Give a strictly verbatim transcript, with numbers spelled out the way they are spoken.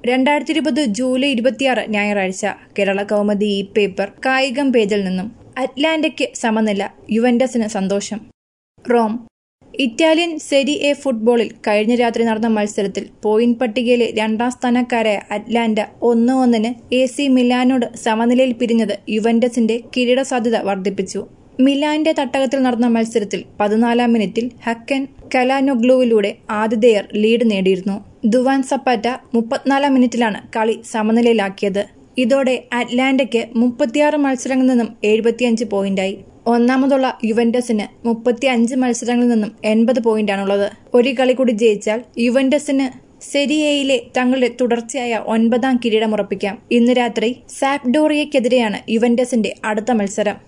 രണ്ടായിരത്തി ഇരുപത് ജൂലൈ ഇരുപത്തിയാറ് ഞായറാഴ്ച കേരള കൗമുദി ഈ പേപ്പർ കായികം പേജിൽ നിന്നും അറ്റ്ലാന്റയ്ക്ക് സമനില, യുവന്റസിന് സന്തോഷം. റോം. ഇറ്റാലിയൻ സെരി എ ഫുട്ബോളിൽ കഴിഞ്ഞ രാത്രി നടന്ന മത്സരത്തിൽ പോയിന്റ് പട്ടികയിലെ രണ്ടാം സ്ഥാനക്കാരായ അറ്റ്ലാന്റ ഒന്ന് ഒന്നിന് എ സി മിലാനോട് സമനിലയിൽ പിരിഞ്ഞത് യുവന്റസിന്റെ കിരീട സാധ്യത വർദ്ധിപ്പിച്ചു. മിലാന്റെ തട്ടകത്തിൽ നടന്ന മത്സരത്തിൽ പതിനാലാം മിനിറ്റിൽ ഹക്കൻ കലാനൊഗ്ലുവിലൂടെ ആതിഥേയർ ലീഡ് നേടിയിരുന്നു. ദുവാൻ സപ്പാറ്റ മുപ്പത്തിനാലാം മിനിറ്റിലാണ് കളി സമനിലയിലാക്കിയത്. ഇതോടെ അറ്റ്ലാന്റയ്ക്ക് മുപ്പത്തിയാറ് മത്സരങ്ങളിൽ നിന്നും എഴുപത്തിയഞ്ച് പോയിന്റായി. ഒന്നാമതുള്ള യുവന്റസിന് മുപ്പത്തി അഞ്ച് മത്സരങ്ങളിൽ നിന്നും എൺപത് പോയിന്റാണുള്ളത്. ഒരു കളി കൂടി ജയിച്ചാൽ യുവന്റസിന് സെരി എയിലെ തങ്ങളുടെ തുടർച്ചയായ ഒൻപതാം കിരീടമുറപ്പിക്കാം. ഇന്ന് രാത്രി സാപ്ഡോറിയയ്ക്കെതിരെയാണ് യുവന്റസിന്റെ അടുത്ത മത്സരം.